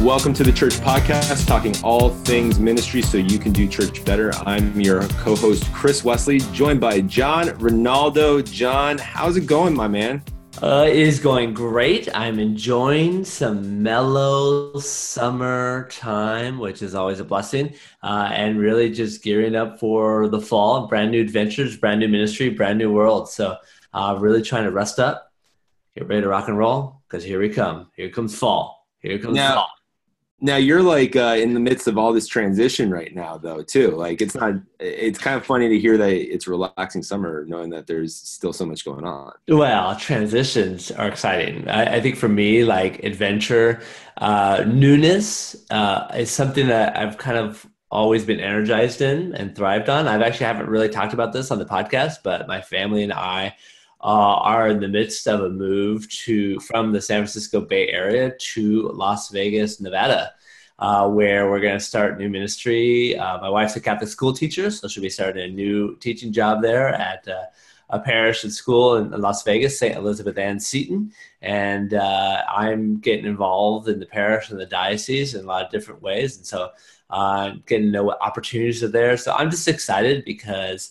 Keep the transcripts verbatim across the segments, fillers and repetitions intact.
Welcome to the Church Podcast, talking all things ministry so you can do church better. I'm your co-host, Chris Wesley, joined by John Ronaldo. John, how's it going, my man? Uh, it is going great. I'm enjoying some mellow summer time, which is always a blessing, uh, and really just gearing up for the fall, brand new adventures, brand new ministry, brand new world. So uh, really trying to rest up, get ready to rock and roll, because here we come. Here comes fall. Here comes Now, fall. now you're like uh, in the midst of all this transition right now, though, too. Like it's not, it's kind of funny to hear that it's relaxing summer, knowing that there's still so much going on. Well, transitions are exciting. I, I think for me, like adventure, uh, newness uh, is something that I've kind of always been energized in and thrived on. I've actually haven't really talked about this on the podcast, but my family and I uh, are in the midst of a move to from the San Francisco Bay Area to Las Vegas, Nevada, uh, where we're going to start new ministry. Uh, my wife's a Catholic school teacher, so she'll be starting a new teaching job there at uh, a parish and school in Las Vegas, Saint Elizabeth Ann Seton. And uh, I'm getting involved in the parish and the diocese in a lot of different ways. And so uh, getting to know what opportunities are there. So I'm just excited because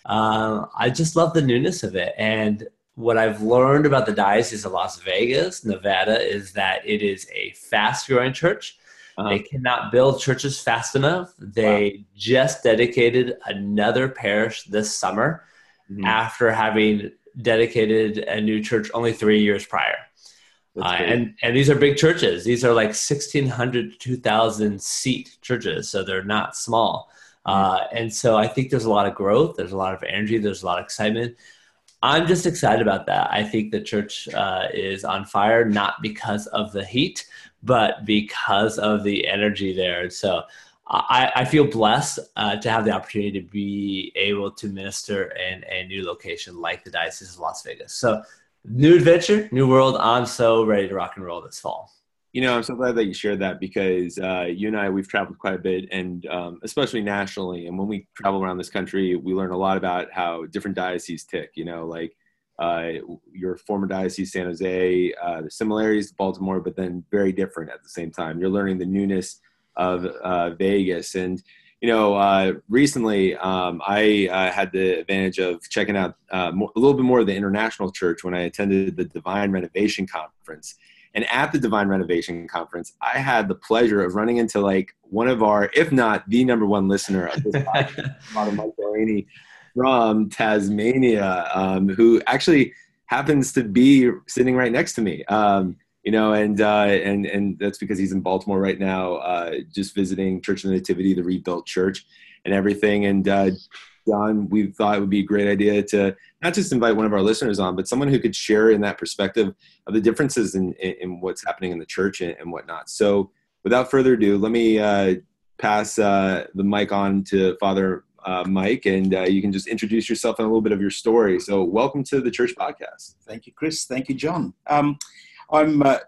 uh, I just love the newness of it. And what I've learned about the Diocese of Las Vegas, Nevada, is that it is a fast-growing church. Uh-huh. They cannot build churches fast enough. They wow. just dedicated another parish this summer. Mm-hmm. After having dedicated a new church only three years prior. Uh, and, and these are big churches. These are like sixteen hundred to two thousand seat churches, so they're not small. Mm-hmm. Uh, and so I think there's a lot of growth. There's a lot of energy. There's a lot of excitement. I'm just excited about that. I think the church uh, is on fire, not because of the heat, but because of the energy there. And so I, I feel blessed uh, to have the opportunity to be able to minister in a new location like the Diocese of Las Vegas. So new adventure, new world. I'm so ready to rock and roll this fall. You know, I'm so glad that you shared that because uh, you and I, we've traveled quite a bit and um, especially nationally. And when we travel around this country, we learn a lot about how different dioceses tick, you know, like uh, your former diocese, San Jose, uh, the similarities to Baltimore, but then very different at the same time. You're learning the newness of uh, Vegas. And, you know, uh, recently um, I uh, had the advantage of checking out uh, more, a little bit more of the international church when I attended the Divine Renovation Conference. And at the Divine Renovation Conference, I had the pleasure of running into like one of our, if not the number one listener of this podcast, Father Mike Delaney from Tasmania, um, who actually happens to be sitting right next to me. Um, You know, and uh, and and that's because he's in Baltimore right now, uh, just visiting Church of the Nativity, the rebuilt church, and everything. And uh, John, we thought it would be a great idea to not just invite one of our listeners on, but someone who could share in that perspective of the differences in, in, in what's happening in the church and, and whatnot. So, without further ado, let me uh, pass uh, the mic on to Father uh, Mike, and uh, you can just introduce yourself and a little bit of your story. So, welcome to the Church Podcast. Thank you, Chris. Thank you, John. Um, I'm, uh,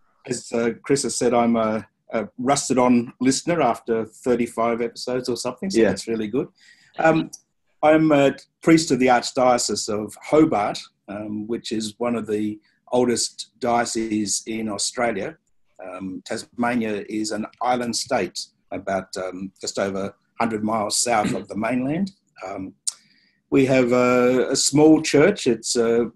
as uh, Chris has said, I'm a, a rusted-on listener after thirty-five episodes or something, so yeah. That's really good. Um, I'm a priest of the Archdiocese of Hobart, um, which is one of the oldest dioceses in Australia. Um, Tasmania is an island state, about um, just over one hundred miles south of the mainland. Um, we have a, a small church. It's a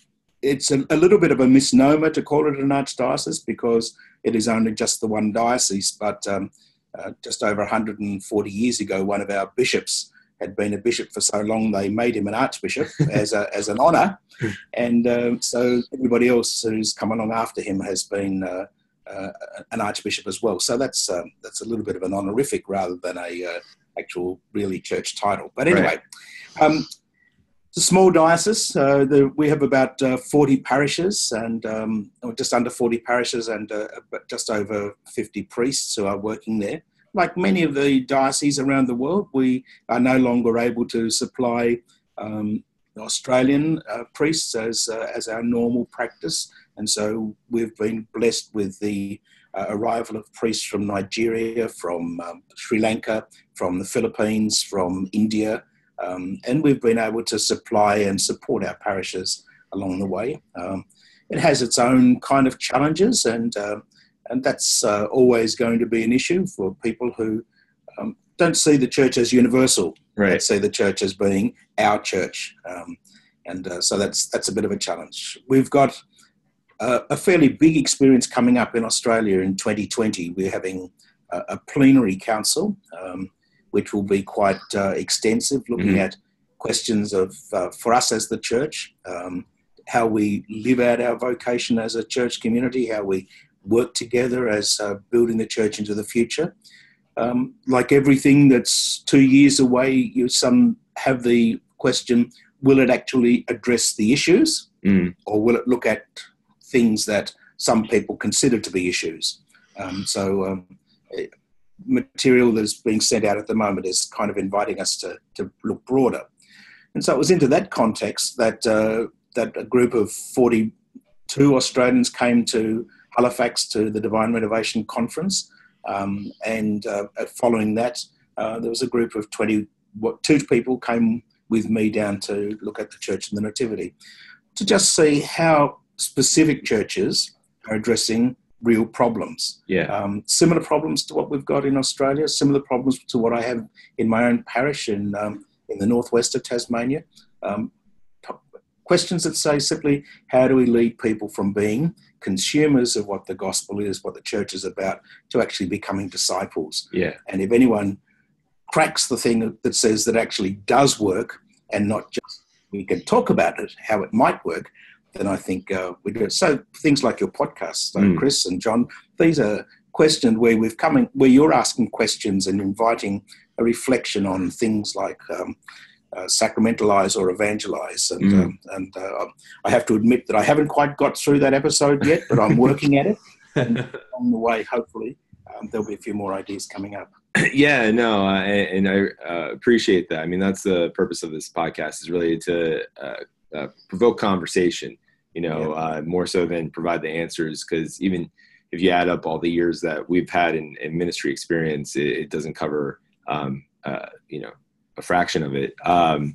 It's a, a little bit of a misnomer to call it an archdiocese because it is only just the one diocese, but um, uh, just over one hundred forty years ago, one of our bishops had been a bishop for so long they made him an archbishop as a, as an honour, and um, so everybody else who's come along after him has been uh, uh, an archbishop as well. So that's um, that's a little bit of an honorific rather than a uh, actual really church title. But anyway. Right. Um, It's a small diocese. Uh, the, we have about uh, forty parishes and um, or just under forty parishes and uh, just over fifty priests who are working there. Like many of the dioceses around the world, we are no longer able to supply um, Australian uh, priests as uh, as our normal practice. And so we've been blessed with the uh, arrival of priests from Nigeria, from um, Sri Lanka, from the Philippines, from India. Um, and we've been able to supply and support our parishes along the way. Um, it has its own kind of challenges and uh, and that's uh, always going to be an issue for people who um, don't see the church as universal. Right. They see the church as being our church. Um, and uh, so that's that's a bit of a challenge. We've got uh, a fairly big experience coming up in Australia in twenty twenty. We're having a, a plenary council, um, which will be quite uh, extensive, looking mm-hmm. at questions of, uh, for us as the church, um, how we live out our vocation as a church community, how we work together as uh, building the church into the future. Um, like everything that's two years away, you some have the question, will it actually address the issues mm. or will it look at things that some people consider to be issues? Um, so um, material that's being sent out at the moment is kind of inviting us to, to look broader. And so it was into that context that uh, that a group of forty-two Australians came to Halifax to the Divine Renovation Conference. Um, and uh, following that, uh, there was a group of twenty, what, two people came with me down to look at the Church of the Nativity to just see how specific churches are addressing real problems. Yeah. Um, similar problems to what we've got in Australia, similar problems to what I have in my own parish in, um, in the northwest of Tasmania. Um, questions that say simply, how do we lead people from being consumers of what the gospel is, what the church is about, to actually becoming disciples? Yeah. And if anyone cracks the thing that says that actually does work and not just we can talk about it, how it might work, then I think uh, we do it. So things like your podcasts, like mm. Chris and John, these are questions where we've come in, where you're asking questions and inviting a reflection on things like um, uh, sacramentalize or evangelize. And, mm. um, and uh, I have to admit that I haven't quite got through that episode yet, but I'm working at it. And on the way, hopefully, um, there'll be a few more ideas coming up. Yeah, no, uh, and I uh, appreciate that. I mean, that's the purpose of this podcast, is really to uh, uh, provoke conversation, you know, yeah. uh, more so than provide the answers. Because even if you add up all the years that we've had in, in ministry experience, it, it doesn't cover, um, uh, you know, a fraction of it. Um,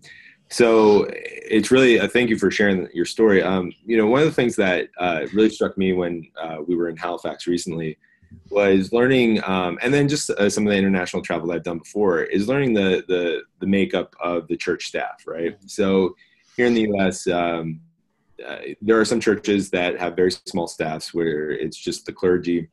so it's really a thank you for sharing your story. Um, you know, one of the things that uh, really struck me when uh, we were in Halifax recently was learning, um, and then just uh, some of the international travel that I've done before, is learning the the the makeup of the church staff, right? So here in the U S, um, uh, there are some churches that have very small staffs where it's just the clergy,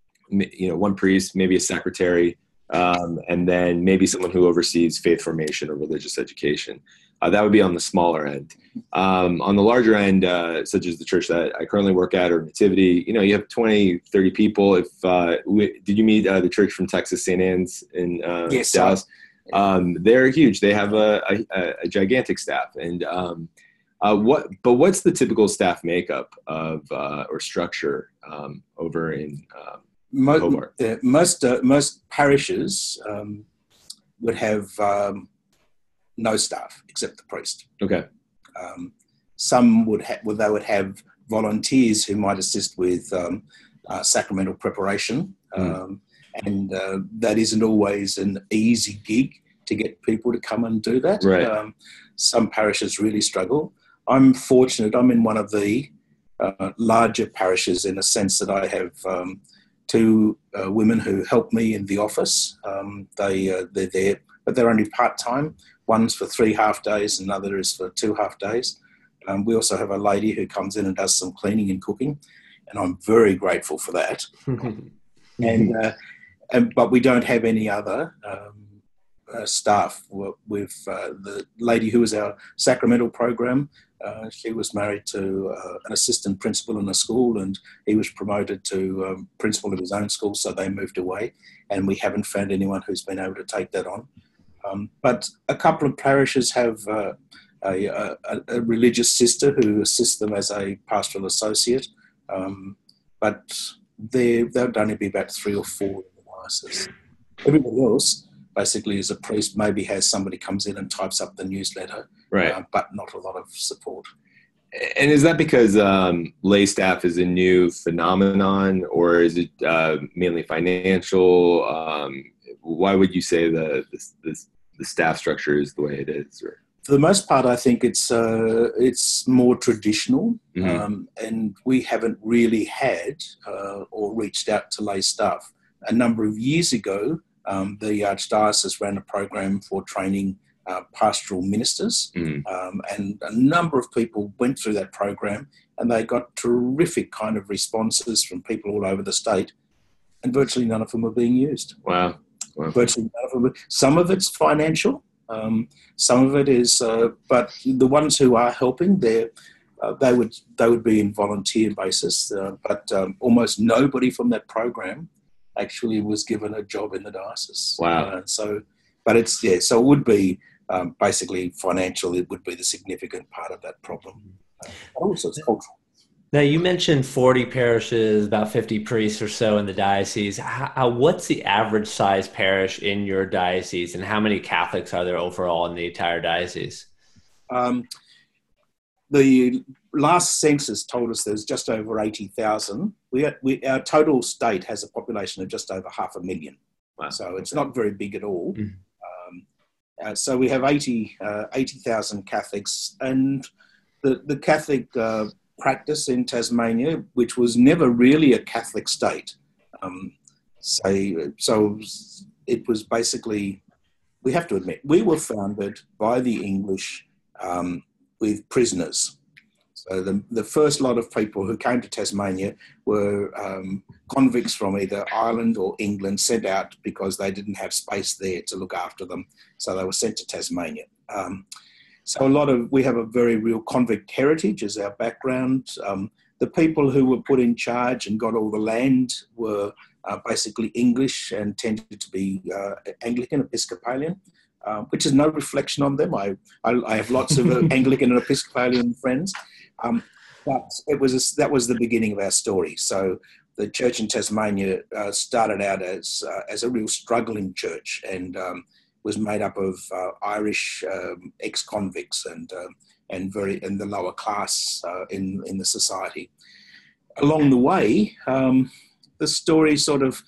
you know, one priest, maybe a secretary, um, and then maybe someone who oversees faith formation or religious education. Uh, that would be on the smaller end. Um, on the larger end, uh, such as the church that I currently work at, or Nativity, you know, you have twenty, thirty people. If uh, we, did you meet uh, the church from Texas, Saint Anne's in uh, yes, Dallas? Um, they're huge. They have a, a, a gigantic staff. And um, uh, what? But what's the typical staff makeup of uh, or structure um, over in um, most, Hobart? Uh, most uh, most parishes um, would have Um, no staff except the priest. Okay. Um, some would have, well, they would have volunteers who might assist with um, uh, sacramental preparation, um, mm. and uh, that isn't always an easy gig to get people to come and do that. Right. Um, some parishes really struggle. I'm fortunate. I'm in one of the uh, larger parishes in a sense that I have um, two uh, women who help me in the office. Um, they uh, they're there, but they're only part time. One's for three half days, another is for two half days. Um, we also have a lady who comes in and does some cleaning and cooking, and I'm very grateful for that. and, uh, and but we don't have any other um, uh, staff. With uh, the lady who was our sacramental program, uh, she was married to uh, an assistant principal in a school, and he was promoted to um, principal of his own school, so they moved away, and we haven't found anyone who's been able to take that on. Um, but a couple of parishes have uh, a, a, a religious sister who assists them as a pastoral associate, um, but there would only be about three or four in the diocese. Everybody else basically is a priest, maybe has somebody comes in and types up the newsletter, right? Uh, but not a lot of support. And is that because um, lay staff is a new phenomenon, or is it uh, mainly financial? Um, why would you say the, the the the staff structure is the way it is? Or? for the most part, I think it's uh, it's more traditional, Mm-hmm. um, and we haven't really had uh, or reached out to lay staff. A number of years ago, um, the Archdiocese ran a program for training uh, pastoral ministers, Mm-hmm. um, and a number of people went through that program, and they got terrific kind of responses from people all over the state, and virtually none of them were being used. Wow. Wow. Virtually none of them. Some of it's financial. Um, some of it is, uh, but the ones who are helping, they uh, they would they would be in volunteer basis. Uh, but um, almost nobody from that program actually was given a job in the diocese. Wow. Uh, so, but it's yeah. So it would be um, basically financial. It would be the significant part of that problem. Uh, but also, it's cultural. Now, you mentioned forty parishes, about fifty priests or so in the diocese. How, what's the average size parish in your diocese, and how many Catholics are there overall in the entire diocese? Um, the last census told us there's just over eighty thousand. We, we, our total state has a population of just over half a million. Wow. So it's not very big at all. Mm. Um, uh, so we have eighty thousand Catholics, and the, the Catholic uh, practice in Tasmania, which was never really a Catholic state. Um, so, so it was basically, we have to admit, we were founded by the English um, with prisoners. So the, the first lot of people who came to Tasmania were um, convicts from either Ireland or England, sent out because they didn't have space there to look after them. So they were sent to Tasmania. Um, so a lot of, we have a very real convict heritage as our background. Um, the people who were put in charge and got all the land were uh, basically English and tended to be uh, Anglican, Episcopalian. Uh, which is no reflection on them. I, I, I have lots of Anglican and Episcopalian friends, um, but it was a, that was the beginning of our story. So the church in Tasmania uh, started out as uh, as a real struggling church, and um, was made up of uh, Irish um, ex-convicts and uh, and very in the lower class uh, in in the society. Along the way, um, the story sort of.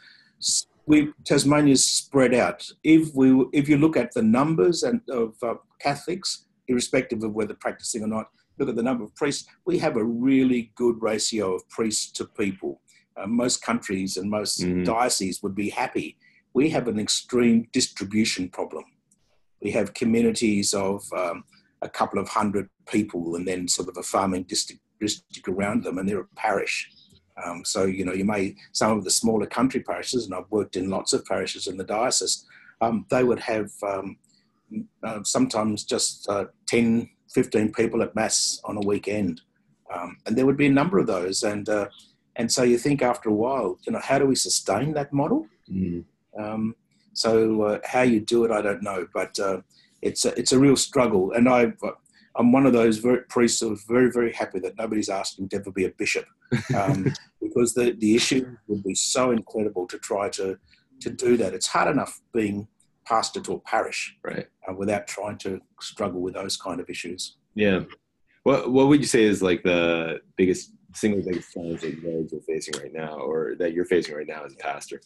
We Tasmania's spread out. If we, if you look at the numbers and of uh, Catholics, irrespective of whether practicing or not, look at the number of priests. We have a really good ratio of priests to people. Uh, most countries and most mm. dioceses would be happy. We have an extreme distribution problem. We have communities of um, a couple of hundred people, and then sort of a farming district, district around them, and they're a parish. Um, so, you know, you may, some of the smaller country parishes, and I've worked in lots of parishes in the diocese, um, they would have um, uh, sometimes just uh, ten, fifteen people at Mass on a weekend. Um, and there would be a number of those. And uh, and so you think after a while, you know, how do we sustain that model? Mm. Um, so uh, how you do it, I don't know. But uh, it's, a, it's a real struggle. And I've... I'm one of those very, priests who are very, very happy that nobody's asking to ever be a bishop, um, because the, the issue would be so incredible to try to, to do that. It's hard enough being pastor to a parish, right, uh, without trying to struggle with those kind of issues. Yeah. What What would you say is like the biggest, single biggest challenge that you guys are facing right now, or that you're facing right now as a pastor?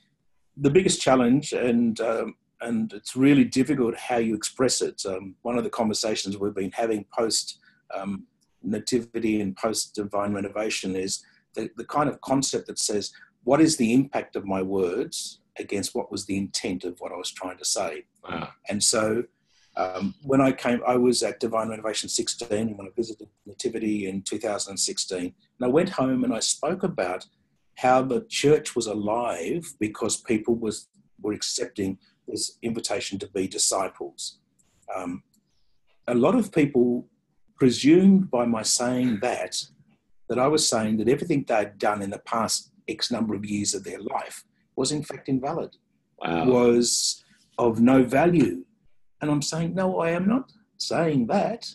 The biggest challenge, and um, and it's really difficult how you express it. Um, one of the conversations we've been having post um, nativity and post divine renovation is the, the kind of concept that says, what is the impact of my words against what was the intent of what I was trying to say? Wow. And so um, when I came, I was at Divine Renovation sixteen, and when I visited Nativity in two thousand sixteen, and I went home and I spoke about how the church was alive because people was were accepting this invitation to be disciples. Um, a lot of people presumed by my saying that, that I was saying that everything they'd done in the past X number of years of their life was in fact invalid, wow. was of no value. And I'm saying, no, I am not saying that.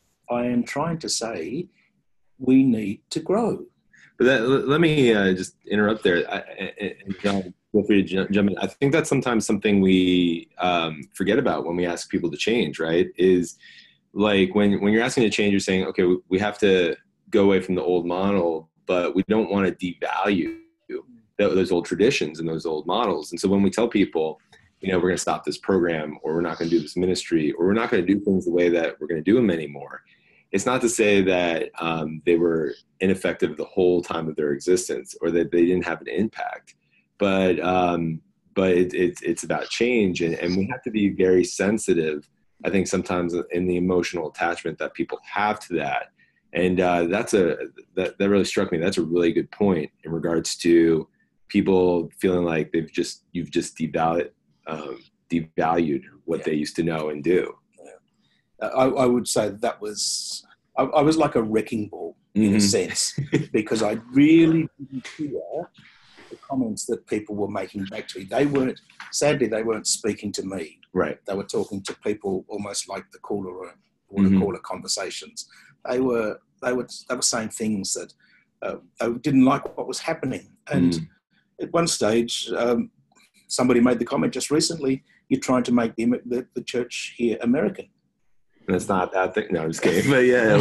I am trying to say we need to grow. But that, let me uh, just interrupt there. I, and John, feel free to jump in. I think that's sometimes something we um, forget about when we ask people to change, right? Is like when, when you're asking to change, you're saying, okay, we, we have to go away from the old model, but we don't want to devalue those old traditions and those old models. And so when we tell people, you know, we're going to stop this program, or we're not going to do this ministry, or we're not going to do things the way that we're going to do them anymore. It's not to say that um, they were ineffective the whole time of their existence, or that they didn't have an impact, but um, but it, it, it's about change, and, and we have to be very sensitive, I think, sometimes in the emotional attachment that people have to that. And uh, that's a that, that really struck me. That's a really good point in regards to people feeling like they've just you've just devalued um, devalued what yeah. they used to know and do. Yeah. I, I would say that was I, I was like a wrecking ball in mm-hmm. a sense, because I really didn't hear the comments that people were making back to me. They weren't sadly they weren't speaking to me. Right. They were talking to people almost like the cooler room, water mm-hmm. cooler conversations. They were they were they were saying things that uh, they didn't like what was happening. And mm. at one stage, um, somebody made the comment just recently: "You're trying to make the the, the church here American." And it's not that thing. No, I'm just kidding. But yeah,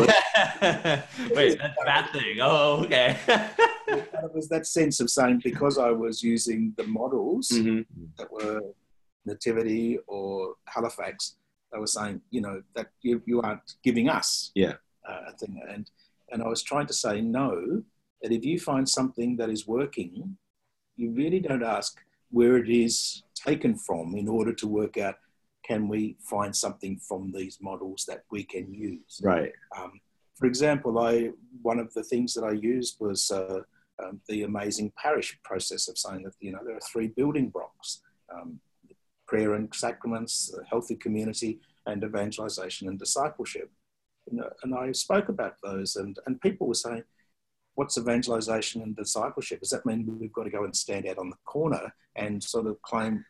wait, that's a bad thing. Oh, okay. It was that sense of saying, because I was using the models mm-hmm. that were Nativity or Halifax, they were saying, you know, that you, you aren't giving us yeah. uh, a thing. And, and I was trying to say, no, that if you find something that is working, you really don't ask where it is taken from in order to work out, can we find something from these models that we can use? Right. Um, for example, I one of the things that I used was uh, um, the amazing parish process of saying that, you know, there are three building blocks: um, prayer and sacraments, a healthy community, and evangelization and discipleship. You know, and I spoke about those, and, and people were saying, what's evangelization and discipleship? Does that mean we've got to go and stand out on the corner and sort of claim?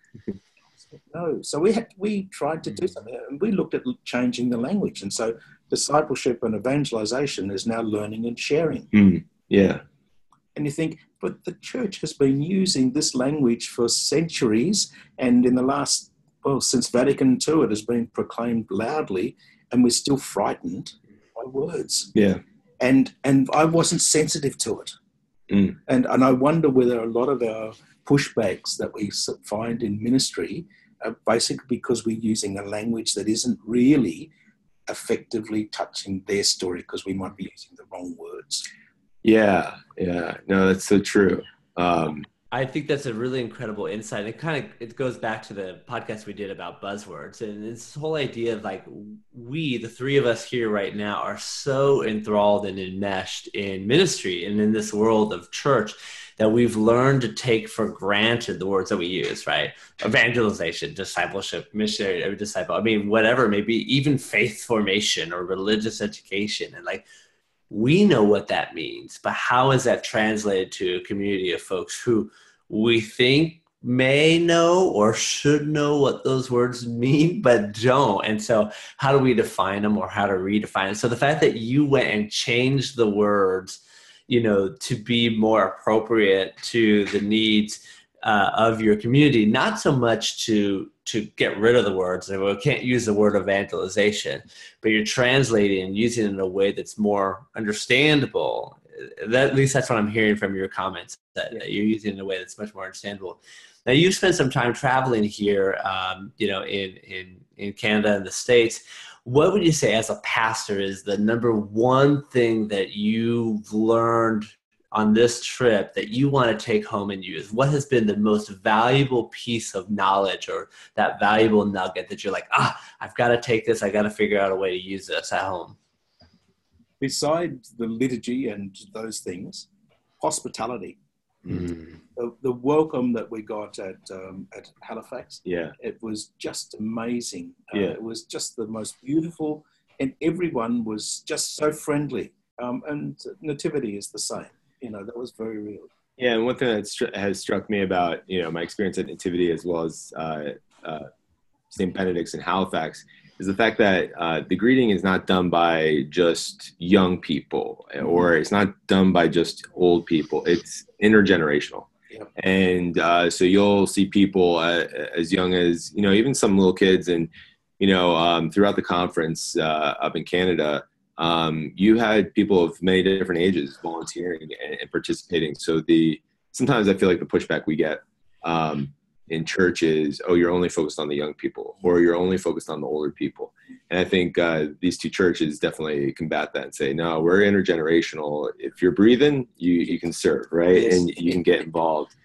No. So we had, we tried to do something, and we looked at changing the language. And so discipleship and evangelization is now learning and sharing. Mm, yeah. And you think, but the church has been using this language for centuries, and in the last, well, since Vatican two, it has been proclaimed loudly, and we're still frightened by words. Yeah. And and I wasn't sensitive to it. Mm. And and I wonder whether a lot of our pushbacks that we find in ministry are basically because we're using a language that isn't really effectively touching their story, because we might be using the wrong words. Yeah, yeah. No, that's so true. Um, I think that's a really incredible insight. It kind of it goes back to the podcast we did about buzzwords, and this whole idea of like we, the three of us here right now, are so enthralled and enmeshed in ministry and in this world of church that we've learned to take for granted the words that we use, right? Evangelization, discipleship, missionary, every disciple. I mean, whatever, maybe even faith formation or religious education, and like. We know what that means, but how is that translated to a community of folks who we think may know or should know what those words mean, but don't? And so how do we define them, or how to redefine it? So the fact that you went and changed the words, you know, to be more appropriate to the needs uh, of your community, not so much to to get rid of the words. We can't use the word evangelization, but you're translating and using it in a way that's more understandable. That, at least that's what I'm hearing from your comments, that, that you're using it in a way that's much more understandable. Now, you've spent some time traveling here, um, you know, in, in, in Canada and the States. What would you say as a pastor is the number one thing that you've learned on this trip that you want to take home and use? What has been the most valuable piece of knowledge, or that valuable nugget that you're like, ah, I've got to take this. I got to figure out a way to use this at home? Besides the liturgy and those things, hospitality. Mm. The, the welcome that we got at um, at Halifax, yeah, it was just amazing. Uh, yeah. It was just the most beautiful, and everyone was just so friendly. Um, and Nativity is the same. You know, that was very real. Yeah, and one thing that stru- has struck me about, you know, my experience at Nativity as well as uh, uh, Saint Benedict's in Halifax is the fact that uh, the greeting is not done by just young people, or it's not done by just old people. It's intergenerational. Yep. And uh, so you'll see people uh, as young as, you know, even some little kids. And, you know, um, throughout the conference uh, up in Canada, Um, you had people of many different ages volunteering and, and participating. So the sometimes I feel like the pushback we get um, in church is, oh, you're only focused on the young people, or you're only focused on the older people. And I think uh, these two churches definitely combat that and say, no, we're intergenerational. If you're breathing, you, you can serve, right? Yes. And you can get involved.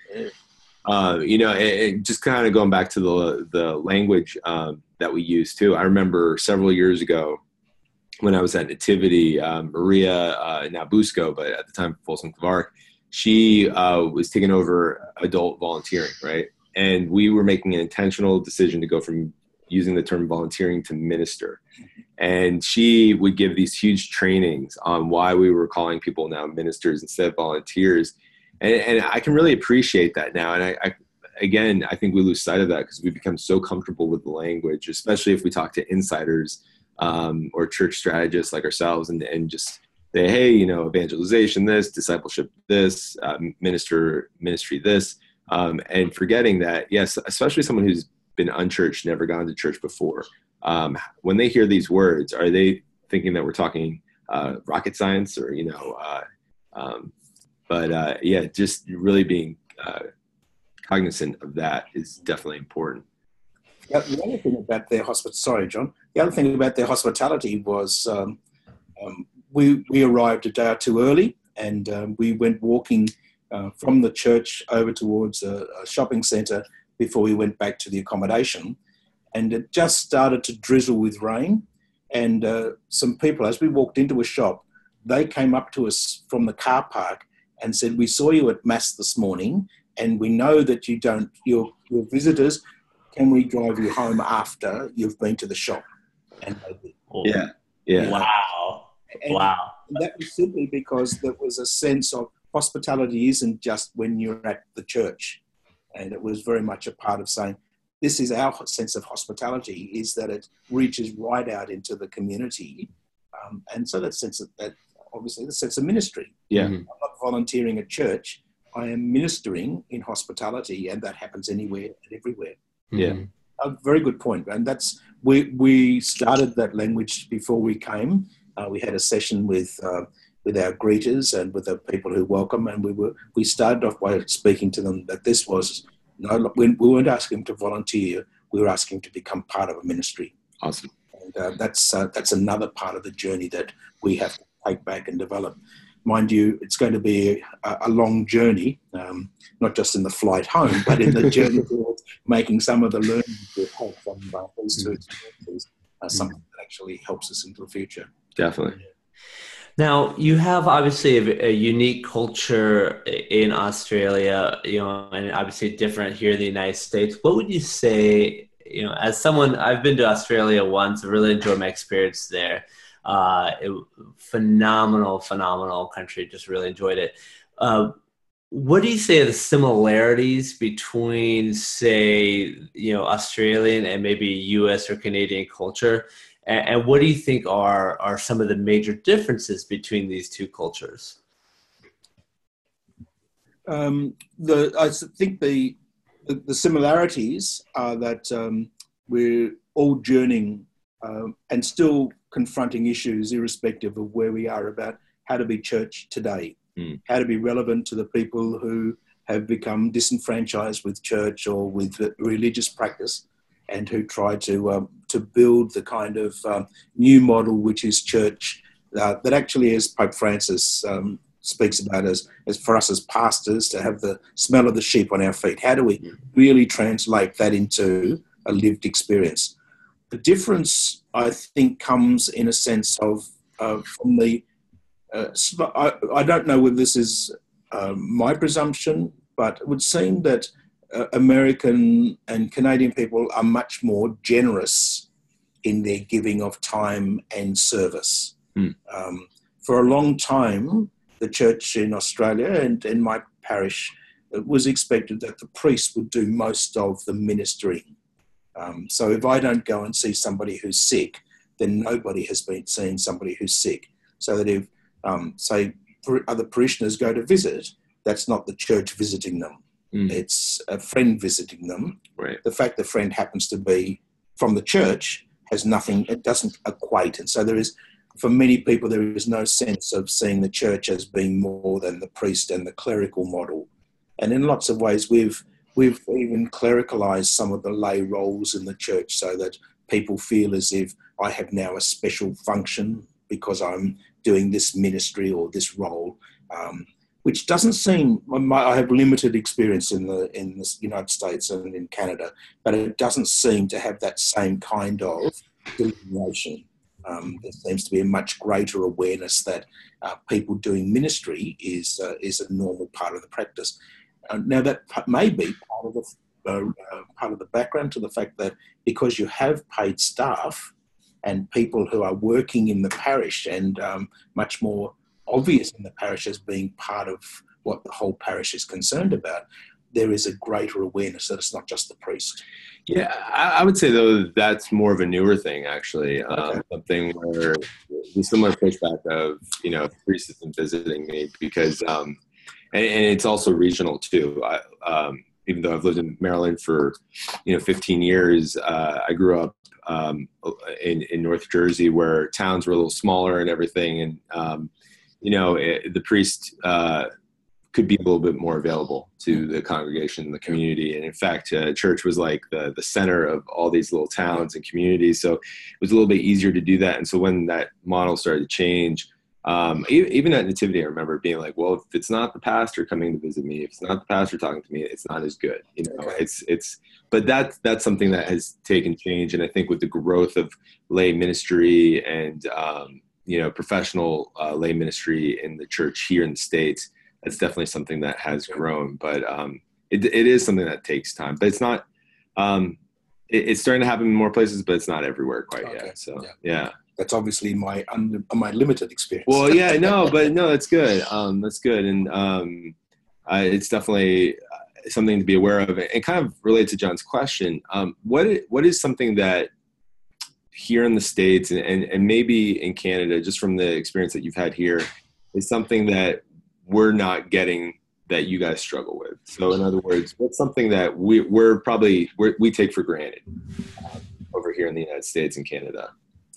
Uh, you know, and, and just kind of going back to the the language um, that we use too. I remember several years ago when I was at Nativity, um, Maria, uh, now Busco, but at the time Folsom Clark, she uh, was taking over adult volunteering, right? And we were making an intentional decision to go from using the term volunteering to minister. And she would give these huge trainings on why we were calling people now ministers instead of volunteers. And, and I can really appreciate that now. And I, I again, I think we lose sight of that because we become so comfortable with the language, especially if we talk to insiders um, or church strategists like ourselves and, and just say, hey, you know, evangelization this, discipleship this, uh, minister ministry this, um, and forgetting that, yes, especially someone who's been unchurched, never gone to church before, um, when they hear these words, are they thinking that we're talking uh, rocket science or, you know, uh, um, but uh, yeah, just really being uh, cognizant of that is definitely important. Yeah, the other thing about their hospital, sorry, John, the other thing about their hospitality was um, um, we, we arrived a day or two early and um, we went walking uh, from the church over towards a, a shopping centre before we went back to the accommodation. And it just started to drizzle with rain. And uh, some people, as we walked into a shop, they came up to us from the car park and said, we saw you at Mass this morning and we know that you don't, you're, you're visitors. Can we drive you home after you've been to the shop? And they did. Yeah. Yeah. Wow. And wow. that was simply because there was a sense of hospitality isn't just when you're at the church. And it was very much a part of saying, this is our sense of hospitality, is that it reaches right out into the community. Um, and so that sense of that, obviously, the sense of ministry. Yeah. I'm not volunteering at church. I am ministering in hospitality, and that happens anywhere and everywhere. Yeah. A very good point. And that's, we, we started that language before we came. Uh, we had a session with, uh, with our greeters and with the people who welcome, and we were, we started off by speaking to them that this was, no, we weren't asking them to volunteer. We were asking them to become part of a ministry. Awesome. And uh, that's, uh, that's another part of the journey that we have to take back and develop. Mind you, it's going to be a, a long journey, um, not just in the flight home, but in the journey towards making some of the learning we've had from uh, these two experiences uh, something that actually helps us into the future. Definitely. Now, you have obviously a, a unique culture in Australia, you know, and obviously different here in the United States. What would you say, you know, as someone, I've been to Australia once, I really enjoyed my experience there. Uh, it, phenomenal, phenomenal country. Just really enjoyed it. Uh, what do you say are the similarities between, say, you know, Australian and maybe U S or Canadian culture? And, and what do you think are, are some of the major differences between these two cultures? Um, the, I think the, the, the similarities are that um, we're all journeying um, and still confronting issues irrespective of where we are about how to be church today, mm. how to be relevant to the people who have become disenfranchised with church or with religious practice and who try to um, to build the kind of um, new model which is church uh, that actually, as Pope Francis um, speaks about, as, as for us as pastors to have the smell of the sheep on our feet. How do we really translate that into a lived experience? The difference, I think, comes in a sense of uh, from the, uh, I, I don't know whether this is uh, my presumption, but it would seem that uh, American and Canadian people are much more generous in their giving of time and service. Mm. Um, for a long time, the church in Australia and in my parish, it was expected that the priest would do most of the ministering. Um, so if I don't go and see somebody who's sick, then nobody has been seeing somebody who's sick. So that if, um, say, other parishioners go to visit, that's not the church visiting them. Mm. It's a friend visiting them. Right. The fact the friend happens to be from the church has nothing, it doesn't equate. And so there is, for many people, there is no sense of seeing the church as being more than the priest and the clerical model. And in lots of ways, we've we've even clericalized some of the lay roles in the church so that people feel as if I have now a special function because I'm doing this ministry or this role, um, which doesn't seem, I have limited experience in the in the United States and in Canada, but it doesn't seem to have that same kind of delineation. Um, there seems to be a much greater awareness that uh, people doing ministry is uh, is a normal part of the practice. Uh, now that may be part of the uh, uh, part of the background to the fact that because you have paid staff and people who are working in the parish and um, much more obvious in the parish as being part of what the whole parish is concerned about, there is a greater awareness that it's not just the priest. Yeah, I, I would say, though, that's more of a newer thing, actually. Um, okay. Something where the similar pushback of, you know, priests isn't visiting me because, um, and, and it's also regional, too. I, um, even though I've lived in Maryland for, you know, fifteen years, uh, I grew up um, in, in North Jersey where towns were a little smaller and everything. And, um, you know, it, the priest uh, could be a little bit more available to the congregation, the community. And in fact, uh, church was like the, the center of all these little towns and communities. So it was a little bit easier to do that. And so when that model started to change, um, even at Nativity, I remember being like, well, if it's not the pastor coming to visit me, if it's not the pastor talking to me, it's not as good. You know, okay. it's, it's, but that's, that's something that has taken change. And I think with the growth of lay ministry and, um, you know, professional uh, lay ministry in the church here in the States, that's definitely something that has grown, but um, it, it is something that takes time. But it's not, um, it, it's starting to happen in more places, but it's not everywhere quite okay. yet. So, yeah. yeah. That's obviously my un- my limited experience. Well, yeah, no, but no, that's good. Um, that's good. And um, I, it's definitely something to be aware of. And kind of related to John's question, um, what what is something that here in the States and, and, and maybe in Canada, just from the experience that you've had here, is something that we're not getting that you guys struggle with? So in other words, what's something that we, we're probably, we're, we take for granted um, over here in the United States and Canada?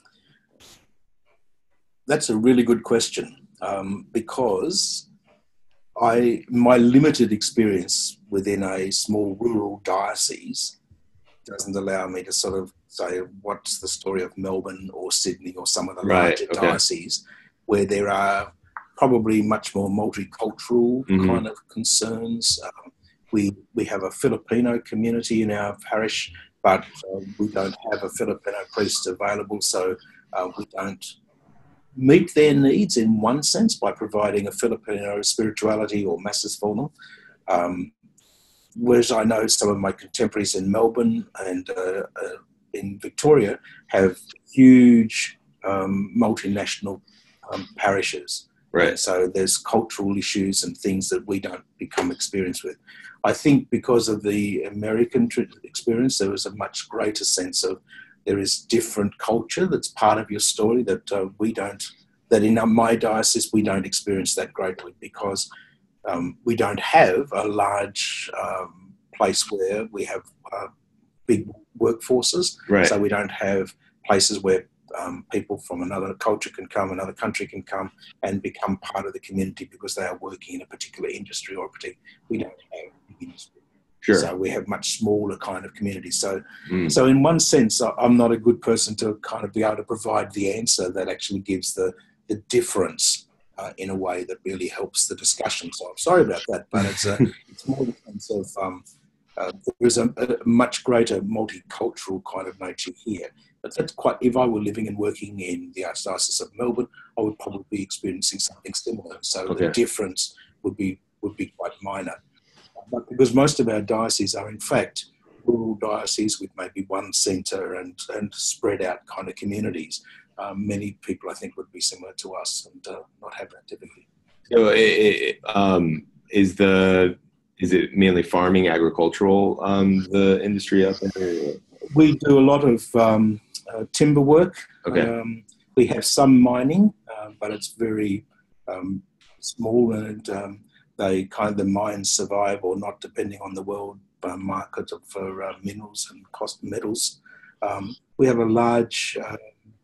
That's a really good question um, because I, my limited experience within a small rural diocese doesn't allow me to sort of say what's the story of Melbourne or Sydney or some of the right, larger okay. dioceses where there are probably much more multicultural mm-hmm. kind of concerns. Um, we we have a Filipino community in our parish, but uh, we don't have a Filipino priest available, so uh, we don't meet their needs in one sense by providing a Filipino spirituality or masses for them. Um, whereas I know some of my contemporaries in Melbourne and uh, uh, in Victoria have huge um, multinational um, parishes. Right. And so there's cultural issues and things that we don't become experienced with. I think because of the American tr- experience, there was a much greater sense of there is different culture that's part of your story that uh, we don't, that in my diocese, we don't experience that greatly because um, we don't have a large um, place where we have uh, big workforces. Right. So we don't have places where Um, people from another culture can come, another country can come and become part of the community because they are working in a particular industry or a particular, we don't have a big industry. Sure. So we have much smaller kind of communities. So, mm. so in one sense, I'm not a good person to kind of be able to provide the answer that actually gives the, the difference uh, in a way that really helps the discussion. So I'm sorry about that, but it's, a, it's more in the sense of um, uh, there is a, a much greater multicultural kind of nature here. But that's quite, if I were living and working in the Archdiocese of Melbourne, I would probably be experiencing something similar. So okay. the difference would be would be quite minor. But because most of our dioceses are in fact rural dioceses with maybe one centre and, and spread out kind of communities, um, many people I think would be similar to us and uh, not have that difficulty. So it, it, um, is the is it mainly farming, agricultural, um, the industry up there? We do a lot of um, uh, timber work. Okay. Um, we have some mining, uh, but it's very um, small, and um, they kind of the mines survive or not, depending on the world uh, market for uh, minerals and cost metals. Um, we have a large uh,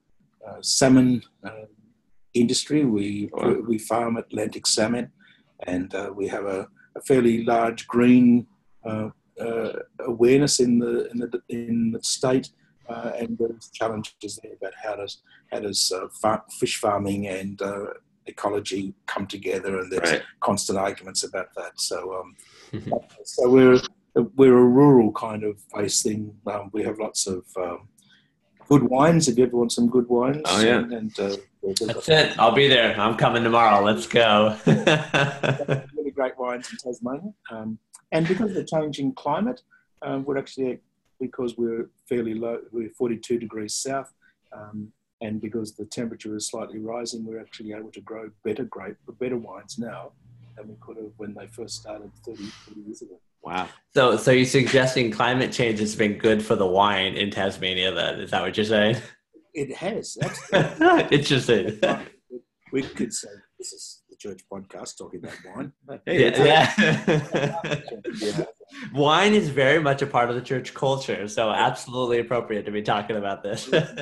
uh, salmon uh, industry. We wow. we farm Atlantic salmon, and uh, we have a, a fairly large green uh, uh, awareness in the in the in the state, uh, and there's challenges there about how does how does uh, far, fish farming and uh, ecology come together, and there's Right. constant arguments about that. So, um, so we're we're a rural kind of based thing. Um, we have lots of um, good wines. If you ever want some good wines, Oh, yeah. and, and uh, That's it. I'll be there. I'm coming tomorrow. Let's go. really great wines in Tasmania, um, and because of the changing climate, um, we're actually because we're fairly low. We're forty-two degrees south. Um, And because the temperature is slightly rising, we're actually able to grow better grape, better wines now than we could have when they first started thirty, thirty years ago. Wow. So, so you're suggesting climate change has been good for the wine in Tasmania? Then is that what you're saying? It has. Absolutely. Interesting. We could say this is the church podcast talking about wine. But Yeah, yeah. yeah. Wine is very much a part of the church culture, so absolutely appropriate to be talking about this.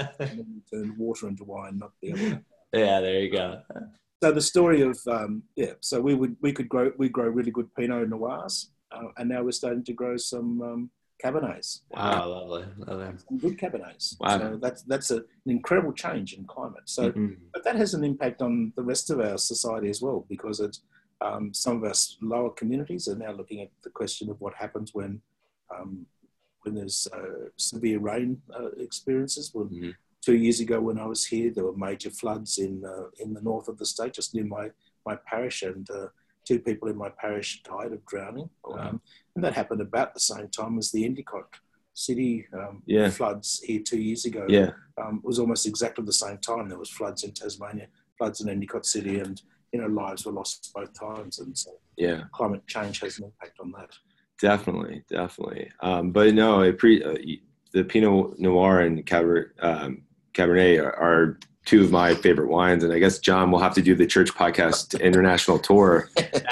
Turn water into wine, not the other way. Yeah, there you go. So the story of um, yeah, so we would we could grow we grow really good Pinot Noirs, uh, and now we're starting to grow some um, Cabernets. Wow, lovely, lovely. Some good Cabernets. Wow. So that's that's a, an incredible change in climate. So, Mm-hmm. but that has an impact on the rest of our society as well, because it's um, some of our lower communities are now looking at the question of what happens when um, when there's uh, severe rain uh, experiences. Well, Mm-hmm. Two years ago, when I was here, there were major floods in uh, in the north of the state, just near my my parish, and uh, two people in my parish died of drowning. Wow. Um, and that happened about the same time as the Endicott City um, Yeah. floods here two years ago. Yeah. Um, it was almost exactly the same time. There was floods in Tasmania, floods in Endicott City, and you know lives were lost both times. And so Yeah. climate change has an impact on that. Definitely. Definitely. Um, but no, I pre uh, the Pinot Noir and Cabernet, um, Cabernet are, are two of my favorite wines. And I guess, John, we'll have to do the church podcast international tour.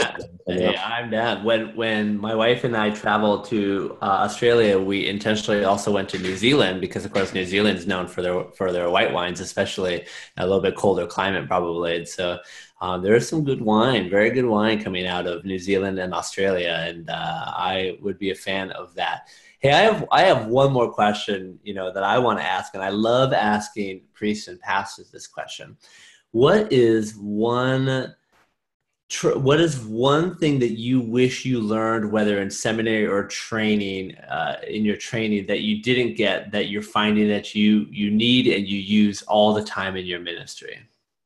Hey, I'm down. When when my wife and I traveled to uh, Australia, we intentionally also went to New Zealand because, of course, New Zealand is known for their for their white wines, especially a little bit colder climate, probably. And so um, there is some good wine, very good wine coming out of New Zealand and Australia, and uh, I would be a fan of that. Hey, I have I have one more question, you know, that I want to ask, and I love asking priests and pastors this question. What is one tr- what is one thing that you wish you learned, whether in seminary or training, uh, in your training, that you didn't get, that you're finding that you you need and you use all the time in your ministry?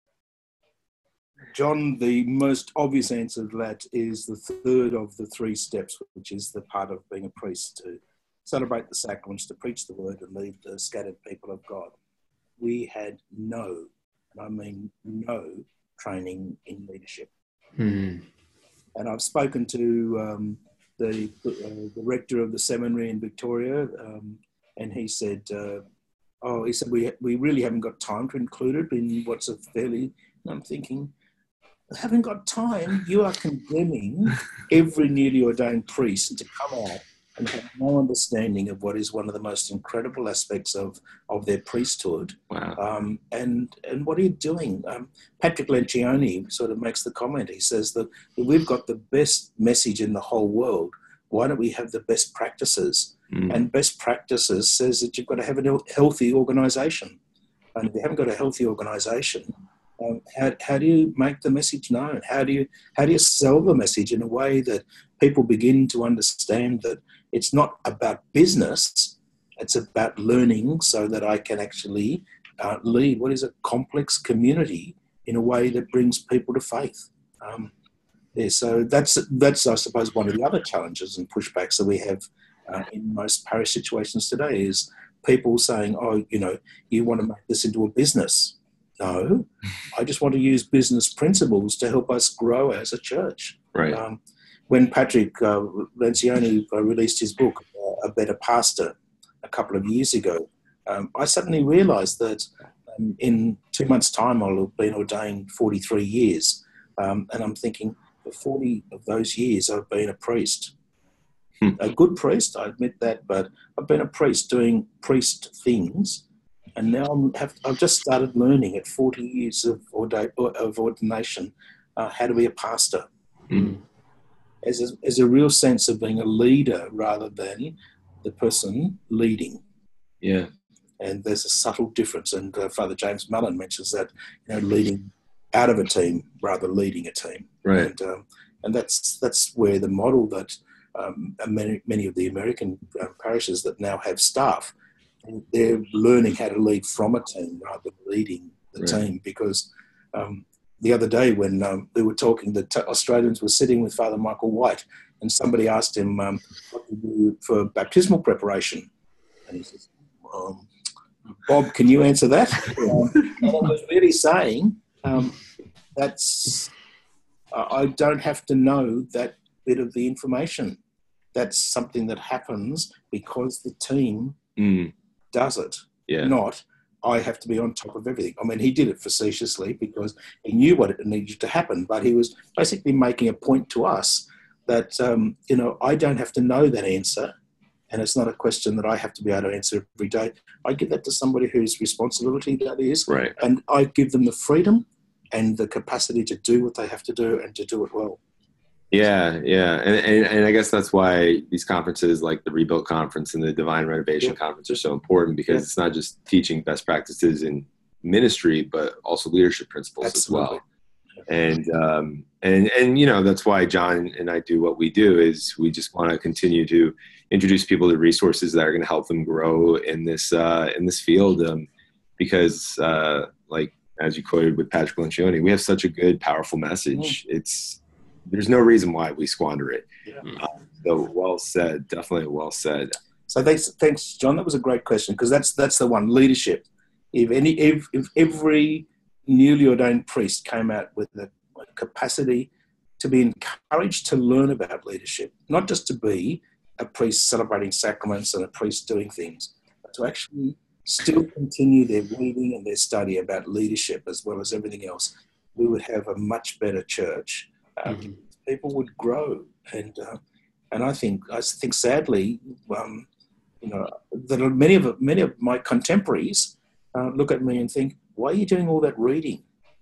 John, the most obvious answer to that is the third of the three steps, which is the part of being a priest, to celebrate the sacraments, to preach the word and lead the scattered people of God. We had no, and I mean no, training in leadership. Hmm. And I've spoken to um, the, uh, the rector of the seminary in Victoria, um, and he said, uh, oh, he said, we, we really haven't got time to include it in what's a fairly, and I'm thinking, haven't got time? You are condemning every newly ordained priest to come out and have no understanding of what is one of the most incredible aspects of, of their priesthood. Wow. Um, and and what are you doing? Um, Patrick Lencioni sort of makes the comment. He says that we've got the best message in the whole world. Why don't we have the best practices? Mm. And best practices says that you've got to have a healthy organisation. And if you haven't got a healthy organisation, Um, how, how do you make the message known? How do you how do you sell the message in a way that people begin to understand that it's not about business, it's about learning so that I can actually uh, lead what is a complex community in a way that brings people to faith. Um, yeah, so that's, that's, I suppose, one of the other challenges and pushbacks that we have uh, in most parish situations today is people saying, oh, you know, you want to make this into a business. No, I just want to use business principles to help us grow as a church. Right. Um, when Patrick uh, Lencioni uh, released his book, uh, A Better Pastor, a couple of years ago, um, I suddenly realised that um, in two months' time I'll have been ordained forty-three years. Um, and I'm thinking, for forty of those years I've been a priest. Hmm. A good priest, I admit that, but I've been a priest doing priest things. And now I'm have, I've just started learning at forty years of, orda- of ordination uh, how to be a pastor. Mm. as a, as a real sense of being a leader rather than the person leading. Yeah. And there's a subtle difference. And uh, Father James Mullen mentions that, you know, leading out of a team rather than leading a team. Right. And, um, and that's that's where the model that um, many, many of the American uh, parishes that now have staff, they're learning how to lead from a team rather than leading the Right. team. Because um, the other day when um, we were talking, the t- Australians were sitting with Father Michael White, and somebody asked him um, what to do for baptismal preparation. And he says, um, Bob, can you answer that? Um, and I was really saying, um, that's, I don't have to know that bit of the information. That's something that happens because the team Mm. does it, Yeah. not I have to be on top of everything. I mean, he did it facetiously because he knew what it needed to happen, but he was basically making a point to us that, um, you know, I don't have to know that answer, and it's not a question that I have to be able to answer every day. I give that to somebody whose responsibility that is, Right. and I give them the freedom and the capacity to do what they have to do and to do it well. Yeah, yeah, and, and and I guess that's why these conferences like the Rebuild Conference and the Divine Renovation Yeah. Conference are so important, because Yeah. it's not just teaching best practices in ministry, but also leadership principles Absolutely. as well. And um, and and you know, that's why John and I do what we do, is we just want to continue to introduce people to resources that are going to help them grow in this uh, in this field, um, because uh, like as you quoted with Patrick Lencioni, we have such a good, powerful message. Mm. It's There's no reason why we squander it. Yeah. Um, so well said, definitely well said. So thanks, thanks, John. That was a great question, because that's that's the one, leadership. If any, if, if every newly ordained priest came out with the capacity to be encouraged to learn about leadership, not just to be a priest celebrating sacraments and a priest doing things, but to actually still continue their reading and their study about leadership as well as everything else, we would have a much better church. Um, mm-hmm. People would grow, and uh, and I think I think sadly, um, you know, that many of many of my contemporaries uh, look at me and think, "Why are you doing all that reading?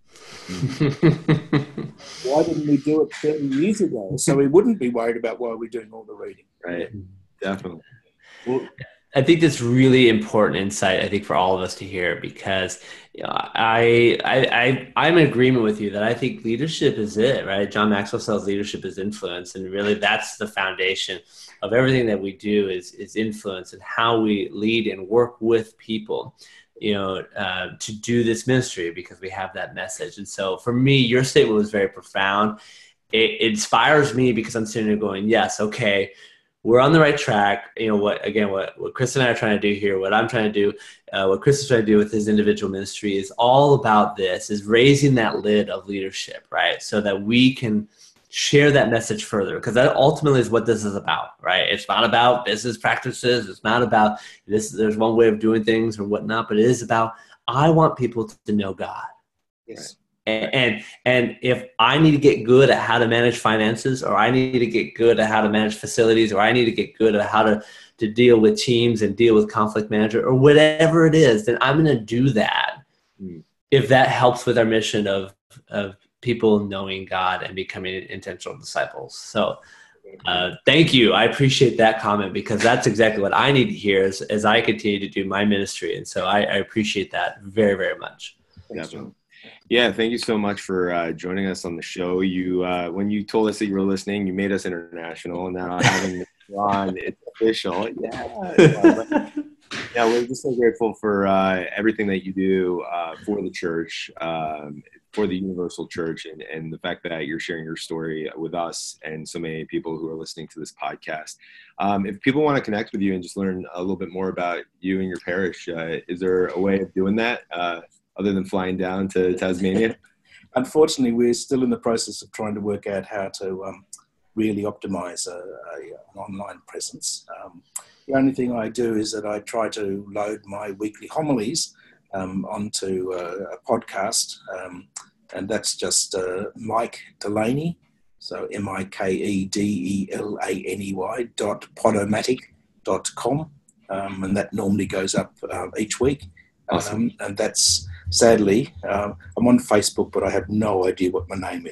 Why didn't we do it thirty years ago? So we wouldn't be worried about why we're doing all the reading." Right, definitely. Well, I think that's really important insight, I think, for all of us to hear, because you know, I, I, I, I'm in agreement with you that I think leadership is it, right? John Maxwell says leadership is influence, and really that's the foundation of everything that we do is, is influence, and how we lead and work with people, you know, uh, to do this ministry, because we have that message. And so for me, your statement was very profound. It, it inspires me, because I'm sitting there going, yes, okay, we're on the right track. You know, what, again, what, what Chris and I are trying to do here, what I'm trying to do, uh, what Chris is trying to do with his individual ministry is all about this, is raising that lid of leadership, right? So that we can share that message further, because that ultimately is what this is about, right? It's not about business practices. It's not about this, there's one way of doing things or whatnot, but it is about, I want people to know God. Yes. And, and and if I need to get good at how to manage finances, or I need to get good at how to manage facilities, or I need to get good at how to, to deal with teams and deal with conflict management, or whatever it is, then I'm going to do that mm. if that helps with our mission of of people knowing God and becoming intentional disciples. So uh, thank you. I appreciate that comment, because that's exactly what I need to hear as, as I continue to do my ministry. And so I, I appreciate that very, very much. Thanks, John. Yeah, thank you so much for uh, joining us on the show. You, uh, when you told us that you were listening, you made us international. And now having you on, it's official. Yeah, yeah, we're just so grateful for uh, everything that you do uh, for the church, um, for the Universal Church, and, and the fact that you're sharing your story with us and so many people who are listening to this podcast. Um, if people want to connect with you and just learn a little bit more about you and your parish, uh, is there a way of doing that? Uh, other than flying down to Tasmania? Unfortunately, we're still in the process of trying to work out how to um, really optimize a, a, an online presence. Um, the only thing I do is that I try to load my weekly homilies um, onto uh, a podcast, um, and that's just uh, Mike Delaney, so M I K E D E L A N E Y dot podomatic dot com, um, and that normally goes up uh, each week. Awesome. Um, and that's, sadly, um, I'm on Facebook, but I have no idea what my name is.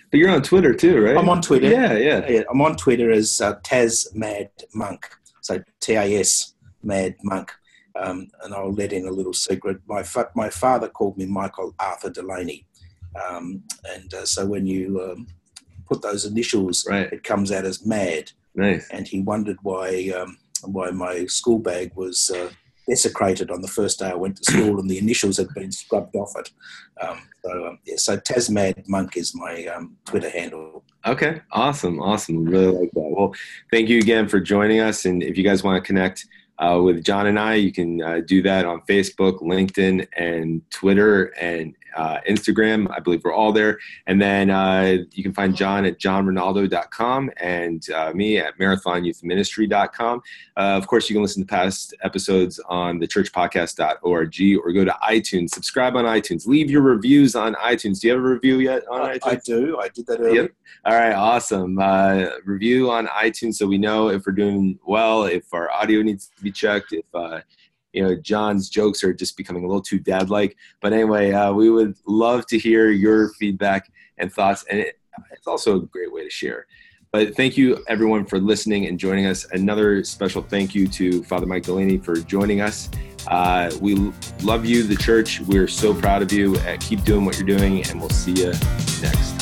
But you're on Twitter too, right? I'm on Twitter. Yeah, yeah. yeah I'm on Twitter as uh, Tas Mad Monk. So T A S Mad Monk. Um, and I'll let in a little secret. My fa- my father called me Michael Arthur Delaney. Um, and uh, so when you um, put those initials, right. it comes out as Mad. Nice. And he wondered why um, why my school bag was uh, desecrated on the first day I went to school, and the initials had been scrubbed off it. Um, so um, yeah, so Tas Mad Monk is my um, Twitter handle. Okay, awesome, awesome. Really like that. Well, thank you again for joining us. And if you guys want to connect uh, with John and I, you can uh, do that on Facebook, LinkedIn, and Twitter, and uh, Instagram. I believe we're all there. And then uh, you can find John at john ronaldo dot com and uh, me at marathon youth ministry dot com. Uh, of course, you can listen to past episodes on the church podcast dot org or go to iTunes. Subscribe on iTunes. Leave your reviews on iTunes. Do you have a review yet on I, iTunes? I do. I did that earlier. Yep. All right, awesome. Uh, review on iTunes so we know if we're doing well, if our audio needs to be checked, if uh, you know John's jokes are just becoming a little too dad-like. But anyway, uh, we would love to hear your feedback and thoughts, and it, it's also a great way to share. But thank you, everyone, for listening and joining us. Another special thank you to Father Mike Delaney for joining us. Uh, we love you, the church. We're so proud of you. Uh, keep doing what you're doing, and we'll see you next.